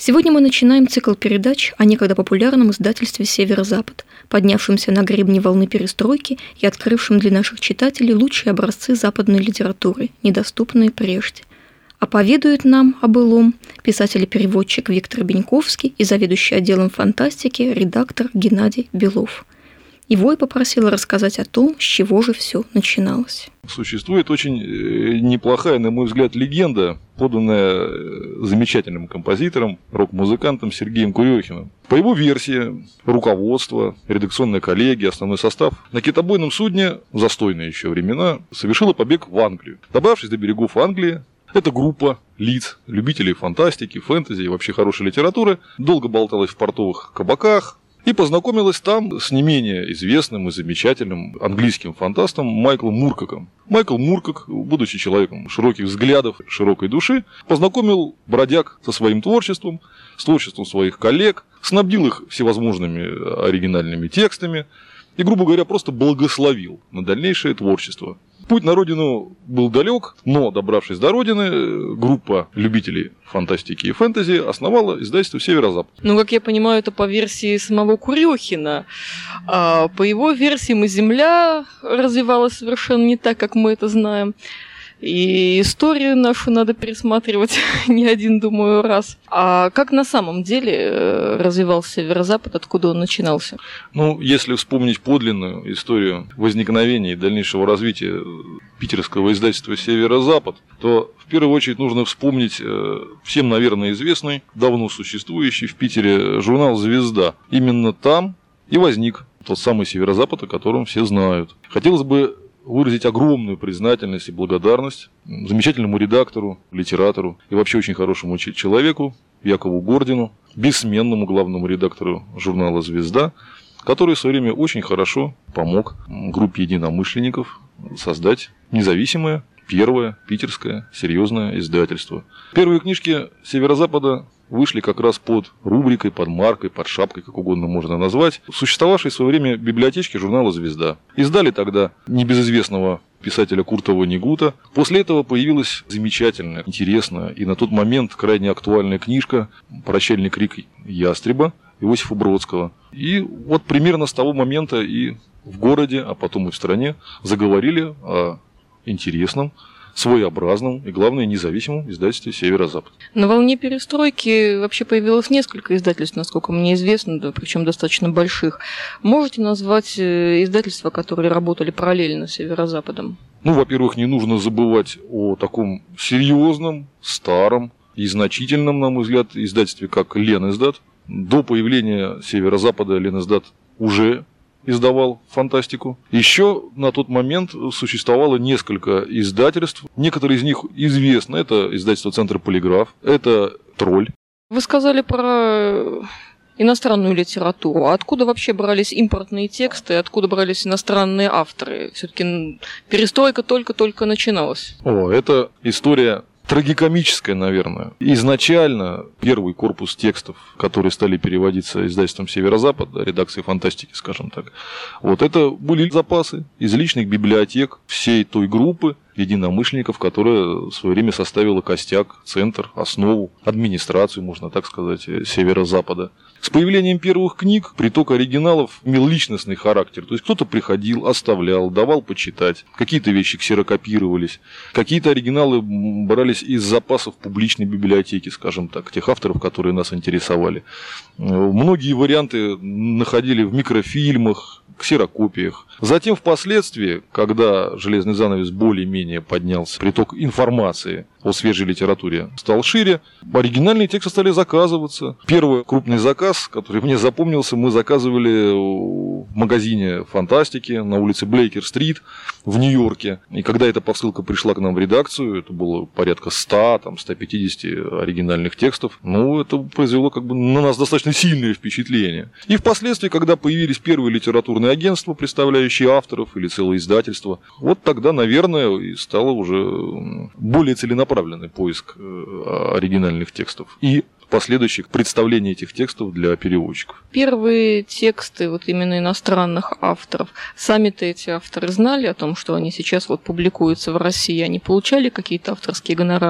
Сегодня мы начинаем цикл передач о некогда популярном издательстве «Северо-Запад», поднявшемся на гребне волны перестройки и открывшем для наших читателей лучшие образцы западной литературы, недоступные прежде. А поведает нам о былом писатель и переводчик Виктор Беньковский и заведующий отделом фантастики редактор Геннадий Белов. Его я попросила рассказать о том, с чего же все начиналось. Существует очень неплохая, на мой взгляд, легенда, поданная замечательным композитором, рок-музыкантом Сергеем Курехиным. По его версии, руководство, редакционная коллегия, основной состав на китобойном судне в застойные еще времена совершило побег в Англию. Добравшись до берегов Англии, эта группа лиц, любителей фантастики, фэнтези и вообще хорошей литературы, долго болталась в портовых кабаках, и познакомилась там с не менее известным и замечательным английским фантастом Майклом Муркоком. Майкл Муркок, будучи человеком широких взглядов, широкой души, познакомил бродяг со своим творчеством, с творчеством своих коллег, снабдил их всевозможными оригинальными текстами и, грубо говоря, просто благословил на дальнейшее творчество. Путь на родину был далек, но, добравшись до родины, группа любителей фантастики и фэнтези основала издательство «Северо-Запад». Ну, как я понимаю, это по версии самого Курехина. А по его версии Земля развивалась совершенно не так, как мы это знаем. И историю нашу надо пересматривать не один, думаю, раз. А как на самом деле развивался Северо-Запад, откуда он начинался? Ну, если вспомнить подлинную историю возникновения и дальнейшего развития питерского издательства «Северо-Запад», то в первую очередь нужно вспомнить всем, наверное, известный, давно существующий в Питере журнал «Звезда». Именно там и возник тот самый «Северо-Запад», о котором все знают. Хотелось бы выразить огромную признательность и благодарность замечательному редактору, литератору и вообще очень хорошему человеку Якову Гордину, бессменному главному редактору журнала «Звезда», который в свое время очень хорошо помог группе единомышленников создать независимое, первое питерское серьезное издательство. Первые книжки «Северо-Запада» вышли как раз под рубрикой, под маркой, под шапкой, как угодно можно назвать, существовавшей в свое время библиотечки журнала «Звезда». Издали тогда небезызвестного писателя Курта Воннегута. После этого появилась замечательная, интересная и на тот момент крайне актуальная книжка «Прощальный крик ястреба» Иосифа Бродского. И вот примерно с того момента и в городе, а потом и в стране заговорили о интересном, своеобразном и, главное, независимом издательстве «Северо-Запад». На волне перестройки вообще появилось несколько издательств, насколько мне известно, да, причем достаточно больших. Можете назвать издательства, которые работали параллельно с «Северо-Западом»? Ну, во-первых, не нужно забывать о таком серьезном, старом и значительном, на мой взгляд, издательстве, как «Лениздат». До появления «Северо-Запада» Лениздат уже издавал фантастику. Еще на тот момент существовало несколько издательств. Некоторые из них известны. Это издательство «Центр Полиграф», это «Тролль». Вы сказали про иностранную литературу. А откуда вообще брались импортные тексты, откуда брались иностранные авторы? Все-таки перестройка только-только начиналась. Это история трагикомическая, наверное. Изначально первый корпус текстов, которые стали переводиться издательством «Северо-Запад», редакции фантастики, скажем так, это были запасы из личных библиотек всей той группы единомышленников, которая в свое время составила костяк, центр, основу, администрацию, можно так сказать, Северо-Запада. С появлением первых книг приток оригиналов имел личностный характер. То есть кто-то приходил, оставлял, давал почитать. Какие-то вещи ксерокопировались. Какие-то оригиналы брались из запасов публичной библиотеки, скажем так, тех авторов, которые нас интересовали. Многие варианты находили в микрофильмах, ксерокопиях. Затем впоследствии, когда железный занавес более-менее поднялся, приток информации о свежей литературе стал шире, оригинальные тексты стали заказываться. Первый крупный заказ, который мне запомнился, мы заказывали в магазине фантастики на улице Блейкер-стрит в Нью-Йорке. И когда эта посылка пришла к нам в редакцию, это было порядка 100-150 оригинальных текстов, это произвело на нас достаточно сильное впечатление. И впоследствии, когда появились первые литературные агентства, представляющие авторов или целые издательства, тогда, наверное, и стало уже более целенаправленный поиск оригинальных текстов и последующих представлений этих текстов для переводчиков. Первые тексты именно иностранных авторов, сами-то эти авторы знали о том, что они сейчас публикуются в России, они получали какие-то авторские гонорары?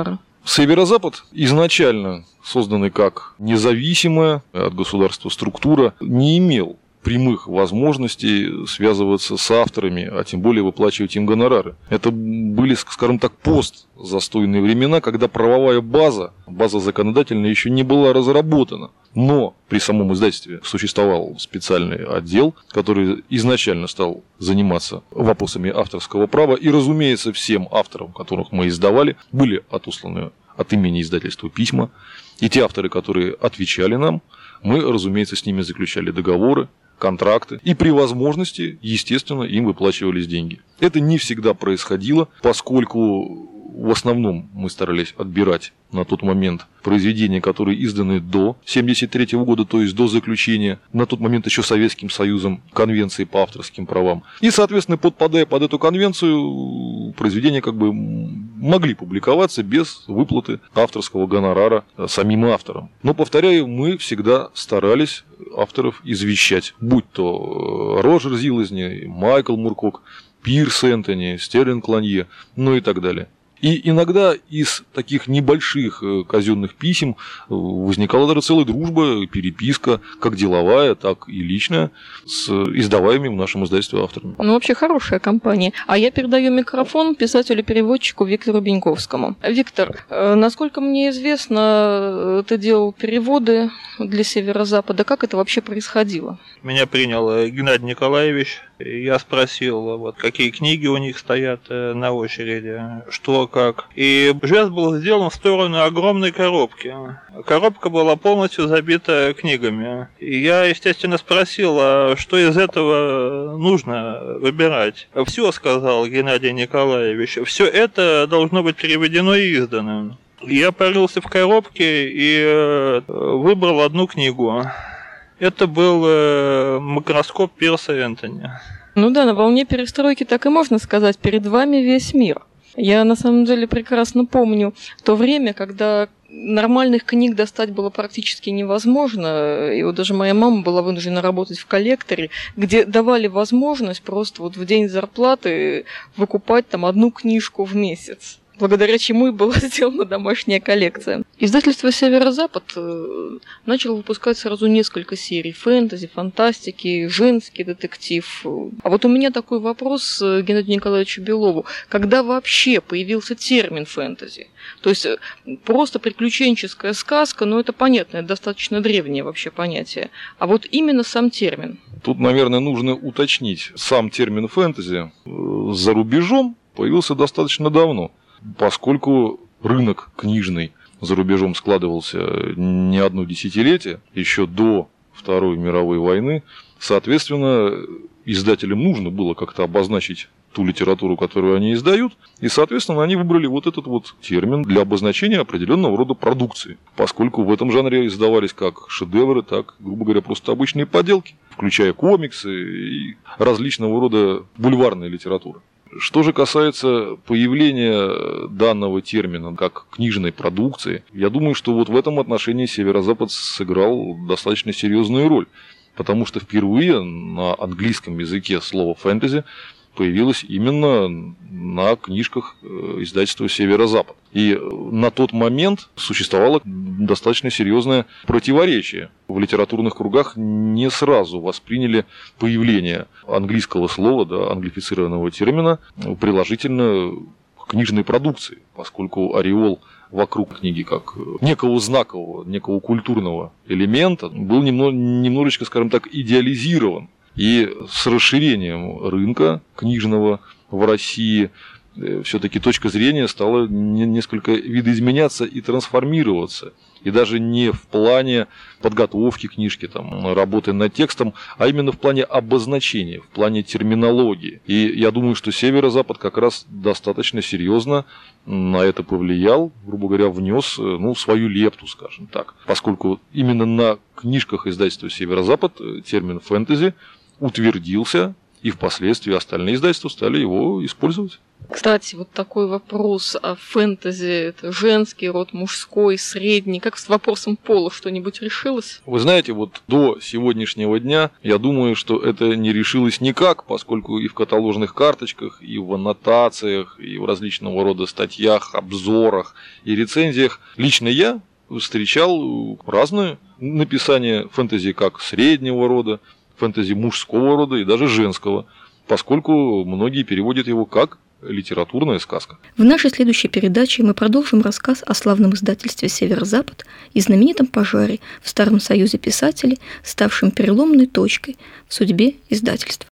Северо-Запад изначально созданный как независимая от государства структура, не имел прямых возможностей связываться с авторами, а тем более выплачивать им гонорары. Это были, скажем так, постзастойные времена, когда правовая база законодательная еще не была разработана. Но при самом издательстве существовал специальный отдел, который изначально стал заниматься вопросами авторского права. И, разумеется, всем авторам, которых мы издавали, были отосланы от имени издательства письма. И те авторы, которые отвечали нам, мы, разумеется, с ними заключали договоры, контракты, и при возможности, естественно, им выплачивались деньги. Это не всегда происходило, поскольку в основном мы старались отбирать на тот момент произведения, которые изданы до 1973 года, то есть до заключения, на тот момент еще Советским Союзом, конвенции по авторским правам. И, соответственно, подпадая под эту конвенцию, произведения как бы могли публиковаться без выплаты авторского гонорара самим авторам. Но, повторяю, мы всегда старались авторов извещать, будь то Роджер Зилазни, Майкл Муркок, Пирс Энтони, Стерлинг Ланье, ну и так далее. И иногда из таких небольших казенных писем возникала даже целая дружба, переписка, как деловая, так и личная, с издаваемыми в нашем издательстве авторами. Ну, вообще хорошая компания. А я передаю микрофон писателю-переводчику Виктору Беньковскому. Виктор, насколько мне известно, ты делал переводы для Северо-Запада. Как это вообще происходило? Меня принял Геннадий Николаевич. Я спросил, вот, какие книги у них стоят на очереди, что, как. И жест был сделан в сторону огромной коробки. Коробка была полностью забита книгами. И я, естественно, спросил, а что из этого нужно выбирать? Все, сказал Геннадий Николаевич, все это должно быть переведено и издано. Я порылся в коробке и выбрал одну книгу. Это был макроскоп Пирса Энтони. Ну да, на волне перестройки так и можно сказать, перед вами весь мир. Я на самом деле прекрасно помню то время, когда нормальных книг достать было практически невозможно. И вот даже моя мама была вынуждена работать в коллекторе, где давали возможность просто вот в день зарплаты выкупать там одну книжку в месяц, благодаря чему и была сделана домашняя коллекция. Издательство «Северо-Запад» начало выпускать сразу несколько серий фэнтези, фантастики, женский детектив. А вот у меня такой вопрос Геннадию Николаевичу Белову. Когда вообще появился термин фэнтези? То есть просто приключенческая сказка, ну это понятно, это достаточно древнее вообще понятие. А вот именно сам термин. Тут, наверное, нужно уточнить. Сам термин фэнтези за рубежом появился достаточно давно, поскольку рынок книжный за рубежом складывался не одно десятилетие, еще до Второй мировой войны, соответственно, издателям нужно было как-то обозначить ту литературу, которую они издают, и, соответственно, они выбрали вот этот вот термин для обозначения определенного рода продукции, поскольку в этом жанре издавались как шедевры, так, грубо говоря, просто обычные поделки, включая комиксы и различного рода бульварная литература. Что же касается появления данного термина как книжной продукции, я думаю, что вот в этом отношении Северо-Запад сыграл достаточно серьезную роль, потому что впервые на английском языке слово «фэнтези» появилось именно на книжках издательства «Северо-Запад». И на тот момент существовало достаточно серьезное противоречие. В литературных кругах не сразу восприняли появление английского слова, да, англифицированного термина, приложительно к книжной продукции, поскольку ореол вокруг книги как некого знакового, некого культурного элемента был немножечко, скажем так, идеализирован. И с расширением рынка книжного в России все-таки точка зрения стала несколько видоизменяться и трансформироваться. И даже не в плане подготовки книжки, там, работы над текстом, а именно в плане обозначения, в плане терминологии. И я думаю, что Северо-Запад как раз достаточно серьезно на это повлиял, грубо говоря, внес свою лепту, скажем так. Поскольку именно на книжках издательства Северо-Запад термин «фэнтези» утвердился и впоследствии остальные издательства стали его использовать. Кстати, вот такой вопрос о фэнтези. Это женский род, мужской, средний. Как с вопросом пола что-нибудь решилось? Вы знаете, вот до сегодняшнего дня, я думаю, что это не решилось никак, поскольку и в каталожных карточках, и в аннотациях, и в различного рода статьях, обзорах и рецензиях лично я встречал разные написания фэнтези как среднего рода, фэнтези мужского рода и даже женского, поскольку многие переводят его как литературная сказка. В нашей следующей передаче мы продолжим рассказ о славном издательстве «Северо-Запад» и знаменитом пожаре в Старом Союзе писателей, ставшем переломной точкой в судьбе издательства.